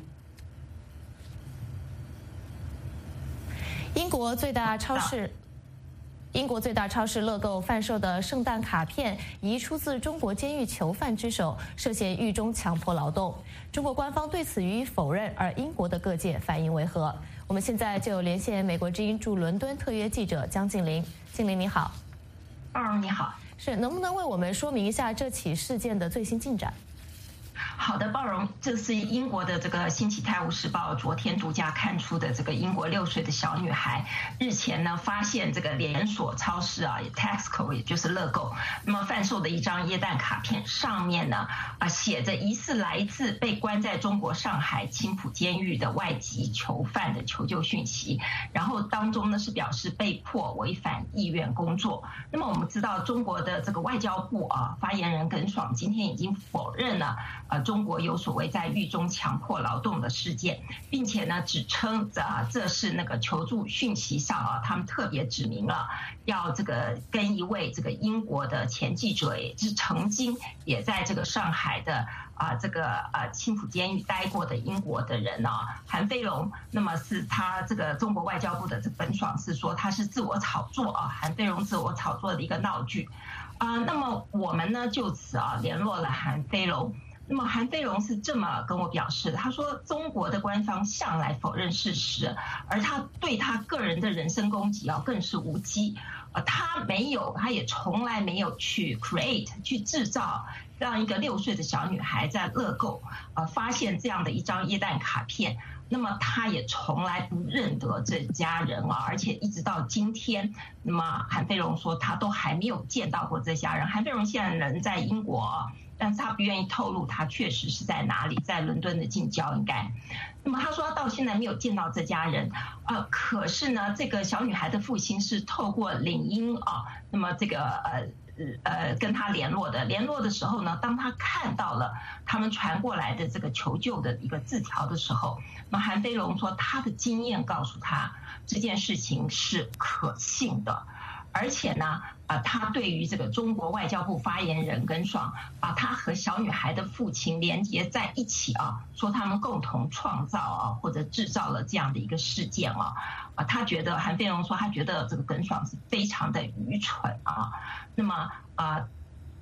英国最大超市。英国最大超市乐购贩售的圣诞卡片疑出自中国监狱囚犯之手，涉嫌狱中强迫劳动。中国官方对此予以否认，而英国的各界反应为何？我们现在就连线美国之音驻伦敦特约记者江静玲。静玲你好。
嗯，你好。
是，能不能为我们说明一下这起事件的最新进展？
好的，包容，这是英国的这个《星期泰晤士报》昨天独家刊出的这个英国六岁的小女孩，日前呢发现这个连锁超市啊 ，Tesco 也就是乐购，那么贩售的一张耶诞卡片，上面呢啊写着疑似来自被关在中国上海青浦监狱的外籍囚犯的求救讯息，然后当中呢是表示被迫违反意愿工作。那么我们知道中国的这个外交部啊发言人耿爽今天已经否认了。呃，中国有所谓在狱中强迫劳动的事件，并且呢，指称啊，这是那个求助讯息上啊，他们特别指明了要这个跟一位这个英国的前记者，也是曾经也在这个上海的啊这个呃青浦监狱待过的英国的人啊，韩飞龙，那么是他这个中国外交部的这耿爽是说他是自我炒作啊，韩飞龙自我炒作的一个闹剧啊，那么我们呢就此啊联络了韩飞龙。那么韩飞龙是这么跟我表示的，他说中国的官方向来否认事实，而他对他个人的人身攻击啊更是无稽，呃，他没有，他也从来没有去 create 去制造让一个六岁的小女孩在乐购呃发现这样的一张耶诞卡片。那么他也从来不认得这家人啊，而且一直到今天，那么韩飞龙说他都还没有见到过这家人。韩飞龙现在人在英国啊，但是他不愿意透露他确实是在哪里，在伦敦的近郊应该。那么他说他到现在没有见到这家人，呃，可是呢，这个小女孩的父亲是透过领英啊，那么这个呃。呃，跟他联络的，联络的时候呢，当他看到了他们传过来的这个求救的一个字条的时候，那么韩飞龙说他的经验告诉他这件事情是可信的，而且呢，啊、呃，他对于这个中国外交部发言人耿爽把他和小女孩的父亲连接在一起啊，说他们共同创造啊或者制造了这样的一个事件啊，啊，他觉得韩飞龙说他觉得这个耿爽是非常的愚蠢啊。那么啊、呃，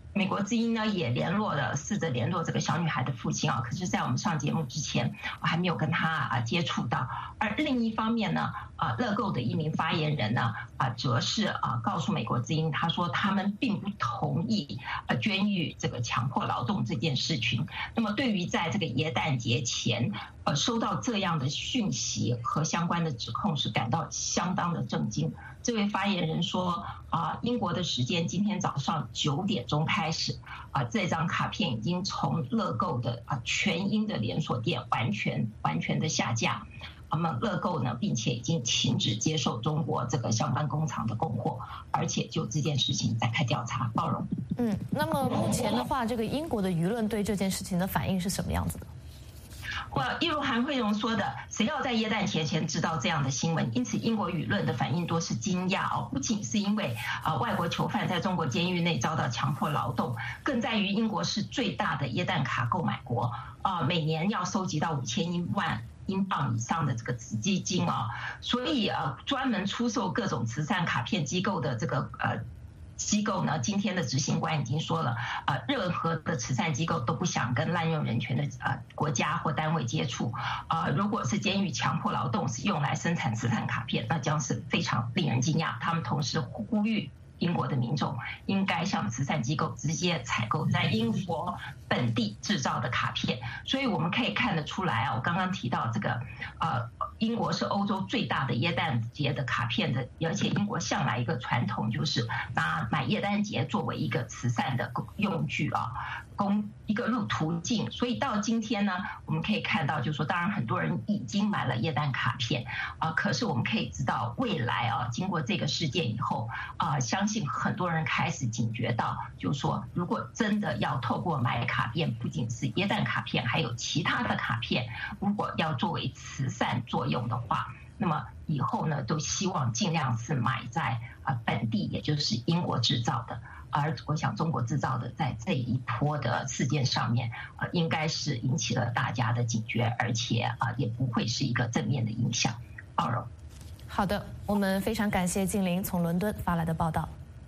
美国之音呢也联络了，试着联络这个小女孩的父亲啊，可是，在我们上节目之前，我还没有跟他啊接触到。而另一方面呢，啊，乐购的一名发言人呢，啊，则是啊告诉美国之音，他说他们并不同意啊捐予这个强迫劳动这件事情。那么，对于在这个耶诞节前，呃，收到这样的讯息和相关的指控，是感到相当的震惊。这位发言人说：“啊，英国的时间今天早上九点钟开始，啊，这张卡片已经从乐购的啊全英的连锁店完全完全的下架。那么乐购呢，并且已经停止接受中国这个相关工厂的供货，而且就这件事情展开调查。”包容。
嗯，那么目前的话，这个英国的舆论对这件事情的反应是什么样子的？
我一如韩慧荣说的，谁要在耶诞节前知道这样的新闻？因此，英国舆论的反应多是惊讶哦，不仅是因为啊、呃、外国囚犯在中国监狱内遭到强迫劳动，更在于英国是最大的耶诞卡购买国啊、呃，每年要收集到五千英万英镑以上的这个基金啊、哦，所以呃专门出售各种慈善卡片机构的这个呃。机构呢，今天的执行官已经说了，呃，任何的慈善机构都不想跟滥用人权的呃国家或单位接触。呃，如果是监狱强迫劳动是用来生产慈善卡片，那将是非常令人惊讶。他们同时呼吁英国的民众应该向慈善机构直接采购在英国本地制造的卡片。所以我们可以看得出来啊，我刚刚提到这个，呃。英国是欧洲最大的耶诞节的卡片的，而且英国向来一个传统就是拿买耶诞节作为一个慈善的用具啊，供一个路途径。所以到今天呢，我们可以看到，就是说，当然很多人已经买了耶诞卡片啊，可是我们可以知道，未来啊，经过这个事件以后啊，相信很多人开始警觉到，就是说，如果真的要透过买卡片，不仅是耶诞卡片，还有其他的卡片，如果要作为慈善作用的话，那么以后呢，都希望尽量是买在啊本地，也就是英国制造的。而我想，中国制造的在这一波的事件上面，呃，应该是引起了大家的警觉，而且啊，也不会是一个正面的影响。包容。
好的，我们非常感谢静玲从伦敦发来的报道。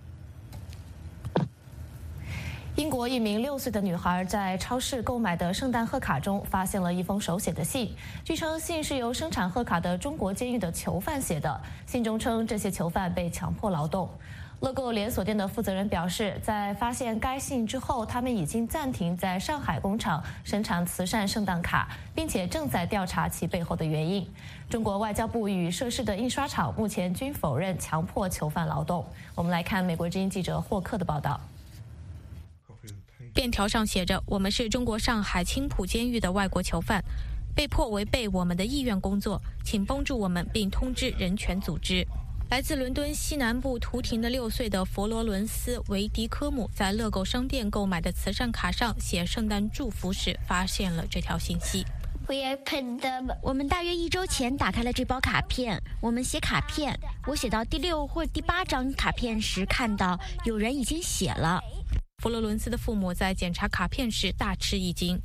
英国一名六岁的女孩在超市购买的圣诞贺卡中发现了一封手写的信，据称信是由生产贺卡的中国监狱的囚犯写的。信中称这些囚犯被强迫劳动。乐购连锁店的负责人表示，在发现该信之后，他们已经暂停在上海工厂生产慈善圣诞卡，并且正在调查其背后的原因。中国外交部与涉事的印刷厂目前均否认强迫囚犯劳动。我们来看美国之音记者霍克的报道。
便条上写着：“我们是中国上海青浦监狱的外国囚犯，被迫违背我们的意愿工作，请帮助我们并通知人权组织。”来自伦敦西南部图廷的六岁的佛罗伦斯·维迪科姆在乐购商店购买的慈善卡上写圣诞祝福时，发现了这条信息。
我们大约一周前打开了这包卡片，我们写卡片，我写到第六或第八张卡片时，看到有人已经写了。
佛罗伦斯的父母在检查卡片时大吃一惊。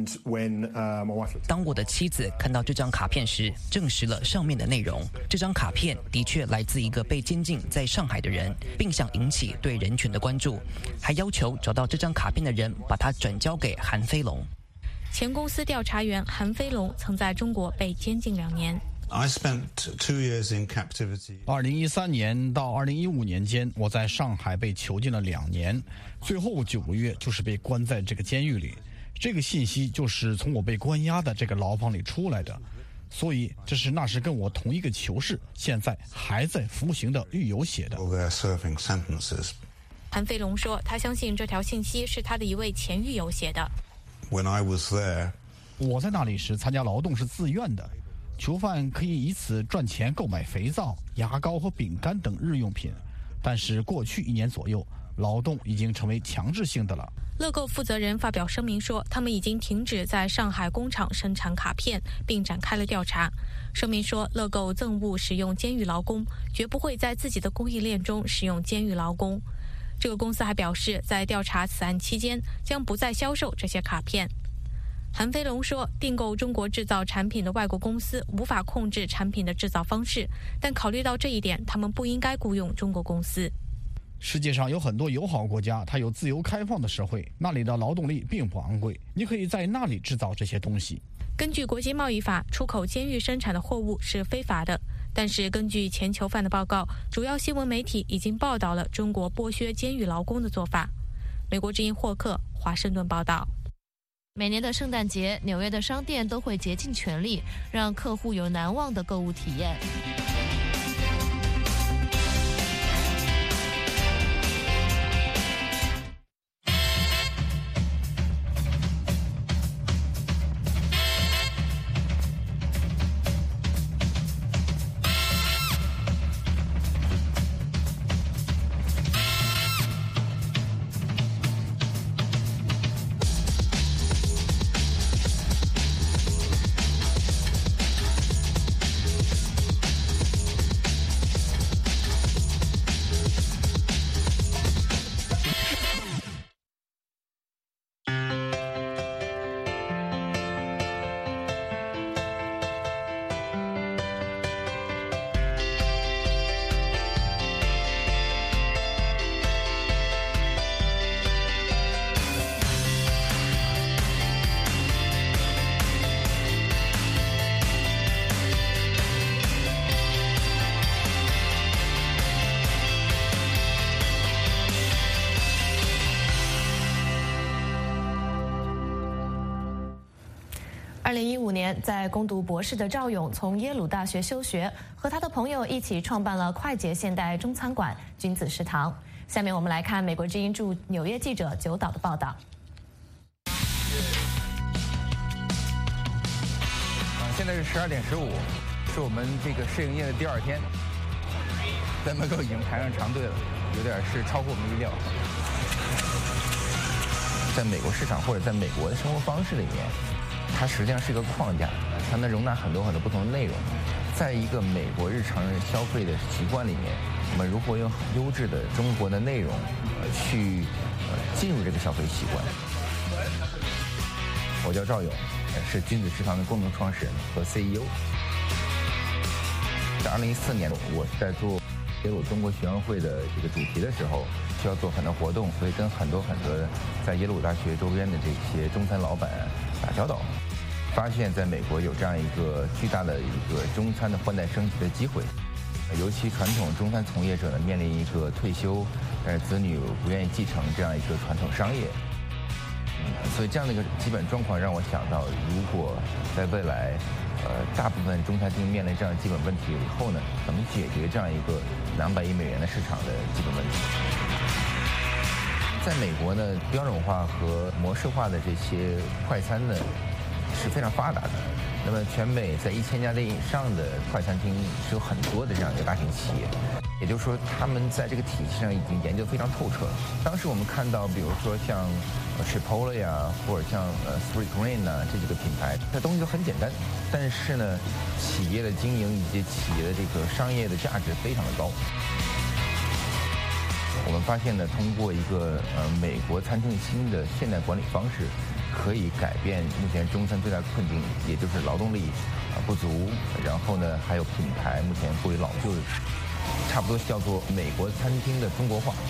当我的妻子看到这张卡片时，证实了上面的内容。这张卡片的确来自一个被监禁在上海的人，并想引起对人权的关注，还要求找到这张卡片的人，把它转交给韩飞龙。
前公司调查员韩飞龙曾在中国被监禁两年。
I spent two years in captivity.
二零一三年到二零一五年间，我在上海被囚禁了两年，最后九个月就是被关在这个监狱里。这个信息就是从我被关押的这个牢房里出来的，所以这是那时跟我同一个囚室，现在还在服刑的狱友写的。
韩飞龙说，他相信这条信息是他的一位前狱友写的。
When I was there,
我在那里时参加劳动是自愿的。囚犯可以以此赚钱购买肥皂、牙膏和饼干等日用品，但是过去一年左右，劳动已经成为强制性的了。
乐购负责人发表声明说，他们已经停止在上海工厂生产卡片，并展开了调查。声明说，乐购憎恶使用监狱劳工，绝不会在自己的供应链中使用监狱劳工。这个公司还表示，在调查此案期间，将不再销售这些卡片。韩飞龙说，订购中国制造产品的外国公司无法控制产品的制造方式，但考虑到这一点，他们不应该雇佣中国公司。
世界上有很多友好国家，它有自由开放的社会，那里的劳动力并不昂贵，你可以在那里制造这些东西。
根据国际贸易法，出口监狱生产的货物是非法的。但是根据前囚犯的报告，主要新闻媒体已经报道了中国剥削监狱劳工的做法。美国之音霍克，华盛顿报道。
每年的圣诞节，纽约的商店都会竭尽全力，让客户有难忘的购物体验。二零一五年，在攻读博士的赵勇从耶鲁大学休学，和他的朋友一起创办了快捷现代中餐馆君子食堂。下面我们来看美国之音驻纽约记者九岛的报道。
啊，现在是十二点十五，是我们这个试营业的第二天，在门口已经排上长队了，有点是超乎我们预料。在美国市场或者在美国的生活方式里面，它实际上是一个框架，它能容纳很多很多不同的内容。在一个美国日常人消费的习惯里面，我们如何用优质的中国的内容，呃，去呃进入这个消费习惯？我叫赵勇，是君子食堂的共同创始人和 C E O。在二零一四年，我是在做耶鲁中国学生会的这个主题的时候，需要做很多活动，所以跟很多很多在耶鲁大学周边的这些中餐老板打交道，发现在美国有这样一个巨大的一个中餐的换代升级的机会，尤其传统中餐从业者呢面临一个退休，但是子女不愿意继承这样一个传统商业，所以这样的一个基本状况让我想到，如果在未来，呃，大部分中餐厅面临这样基本问题以后呢，怎么解决这样一个两百亿美元的市场的基本问题？在美国呢，标准化和模式化的这些快餐呢是非常发达的。那么全美在一千家店以上的快餐厅是有很多的这样一个大型企业，也就是说他们在这个体系上已经研究得非常透彻了。当时我们看到，比如说像 Chipotle 呀，或者像呃 Sweetgreen 呐这几个品牌，它东西都很简单，但是呢，企业的经营以及企业的这个商业的价值非常的高。我们发现呢，通过一个呃美国餐厅新的现代管理方式，可以改变目前中餐最大的困境，也就是劳动力啊不足，然后呢还有品牌目前过于老旧，差不多叫做美国餐厅的中国化。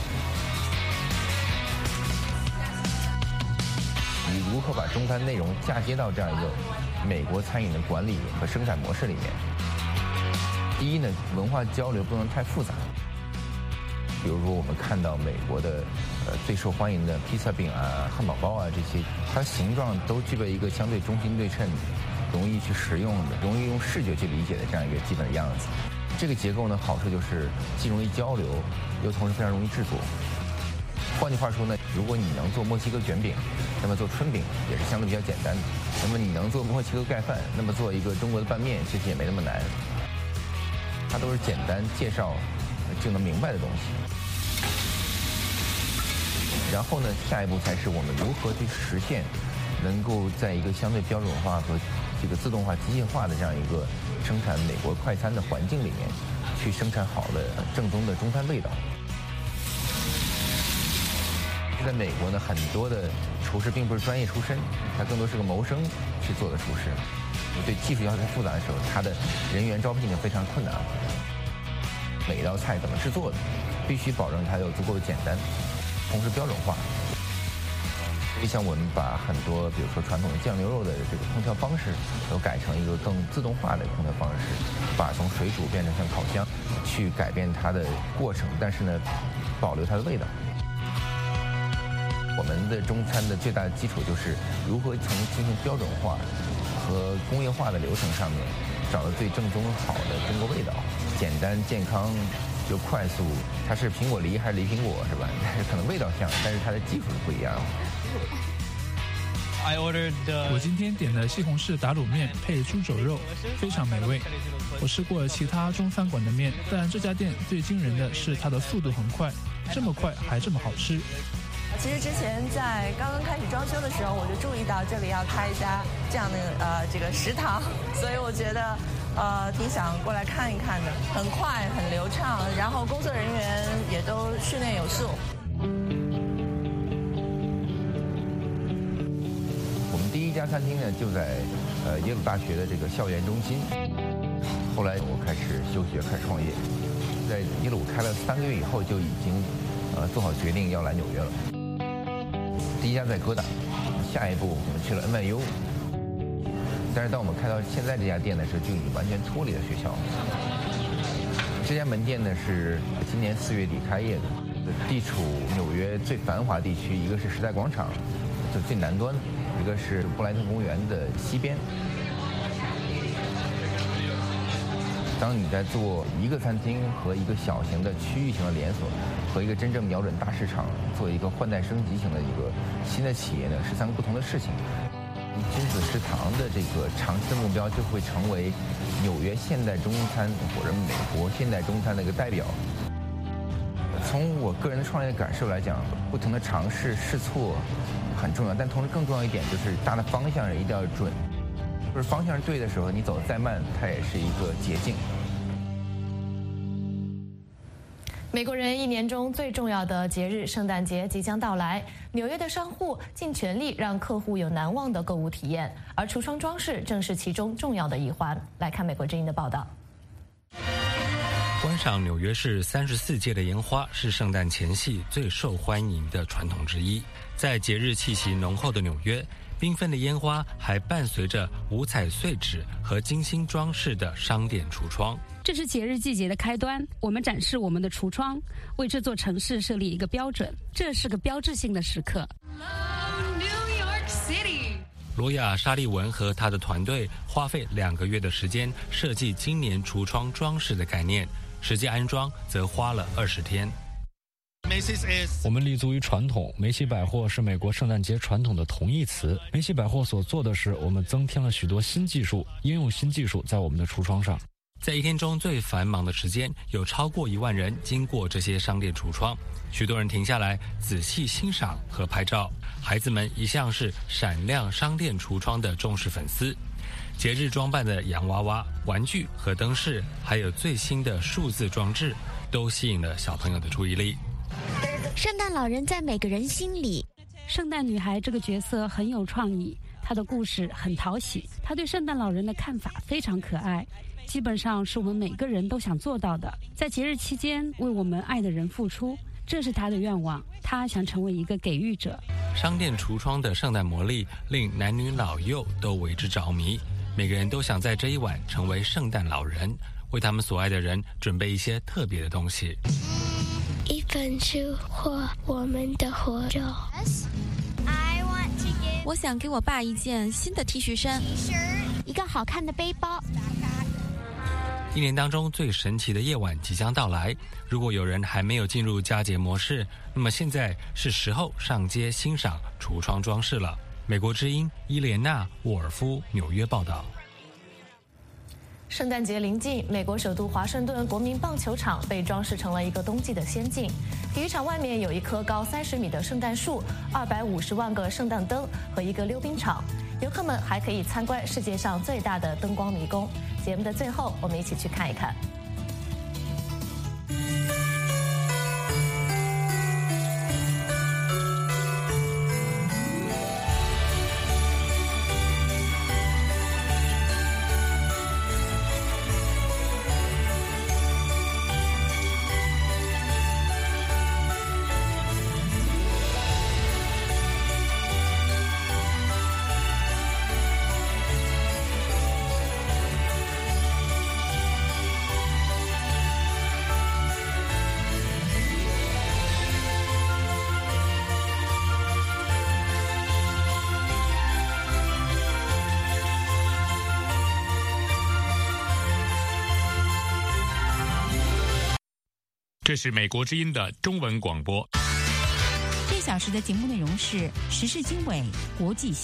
你如何把中餐内容嫁接到这样一个美国餐饮的管理和生产模式里面？第一呢，文化交流不能太复杂。比如说，我们看到美国的呃最受欢迎的披萨饼啊、汉堡包啊这些，它形状都具备一个相对中心对称、容易去食用的、容易用视觉去理解的这样一个基本的样子。这个结构呢，好处就是既容易交流，又同时非常容易制作。换句话说呢，如果你能做墨西哥卷饼，那么做春饼也是相对比较简单的。那么你能做墨西哥盖饭，那么做一个中国的拌面其实也没那么难。它都是简单介绍就能明白的东西。然后呢，下一步才是我们如何去实现，能够在一个相对标准化和这个自动化、机械化的这样一个生产美国快餐的环境里面，去生产好的正宗的中餐味道。在美国呢，很多的厨师并不是专业出身，他更多是个谋生去做的厨师。对技术要求太复杂的时候，他的人员招聘就非常困难。每一道菜怎么制作的， 必须保证它有足够的简单，同时标准化。就像我们把很多，比如说传统的酱牛肉的这个烹调方式，都改成一个更自动化的烹调方式，把从水煮变成像烤箱，去改变它的过程，但是呢，保留它的味道。我们的中餐的最大的基础就是如何从进行标准化和工业化的流程上面，找到最正宗好的中国味道，简单健康又快速。它是苹果梨还是梨苹果是吧？但是可能味道像，但是它的技术不一样。
我今天点的西红柿打卤面配猪肘肉，非常美味。我试过其他中餐馆的面，但这家店最惊人的是它的速度很快，这么快还这么好吃。
其实之前在刚刚开始装修的时候，我就注意到这里要开一家这样的呃这个食堂，所以我觉得呃挺想过来看一看的。很快很流畅，然后工作人员也都训练有素。
我们第一家餐厅呢就在呃耶鲁大学的这个校园中心。后来我开始休学，开始创业，在耶鲁开了三个月以后，就已经呃做好决定要来纽约了。第一家在哥大，下一步我们去了 N Y U， 但是当我们开到现在这家店的时候，就已经完全脱离了学校。这家门店呢是今年四月底开业的，地处纽约最繁华地区，一个是时代广场，就最南端，一个是布莱顿公园的西边。当你在做一个餐厅和一个小型的区域型的连锁，和一个真正瞄准大市场做一个换代升级型的一个新的企业呢，是三个不同的事情。君子食堂的这个长期的目标就会成为纽约现代中餐或者美国现代中餐的一个代表。从我个人的创业感受来讲，不停的尝试试错很重要，但同时更重要一点就是大的方向一定要准。就是方向对的时候，你走得再慢，它也是一个捷径。
美国人一年中最重要的节日圣诞节即将到来，纽约的商户尽全力让客户有难忘的购物体验，而橱窗装饰正是其中重要的一环。来看美国之音的报道。
观赏纽约市三十四届的烟花是圣诞前夕最受欢迎的传统之一。在节日气息浓厚的纽约，缤纷的烟花还伴随着五彩碎纸和精心装饰的商店橱窗。
这是节日季节的开端，我们展示我们的橱窗，为这座城市设立一个标准，这是个标志性的时刻。
罗亚·沙利文和他的团队花费两个月的时间设计今年橱窗装饰的概念，实际安装则花了二十天。
我们立足于传统，梅西百货是美国圣诞节传统的同义词。梅西百货所做的是，我们增添了许多新技术，应用新技术在我们的橱窗上。
在一天中最繁忙的时间，有超过一万人经过这些商店橱窗，许多人停下来仔细欣赏和拍照。孩子们一向是闪亮商店橱窗的忠实粉丝，节日装扮的洋娃娃、玩具和灯饰，还有最新的数字装置，都吸引了小朋友的注意力。
圣诞老人在每个人心里。
圣诞女孩这个角色很有创意，她的故事很讨喜，她对圣诞老人的看法非常可爱，基本上是我们每个人都想做到的，在节日期间为我们爱的人付出，这是她的愿望，她想成为一个给予者。
商店橱窗的圣诞魔力令男女老幼都为之着迷，每个人都想在这一晚成为圣诞老人，为他们所爱的人准备一些特别的东西。
一本书或我们的活动。
我想给我爸一件新的 T 恤衫，
一个好看的背包。
一年当中最神奇的夜晚即将到来，如果有人还没有进入佳节模式，那么现在是时候上街欣赏橱窗装饰了。美国之音伊莲娜·沃尔夫纽约报道。
圣诞节临近，美国首都华盛顿国民棒球场被装饰成了一个冬季的仙境。体育场外面有一棵高三十米的圣诞树，二百五十万个圣诞灯和一个溜冰场。游客们还可以参观世界上最大的灯光迷宫。节目的最后，我们一起去看一看。
这是美国之音的中文广播。
这小时的节目内容是时事经纬、国际。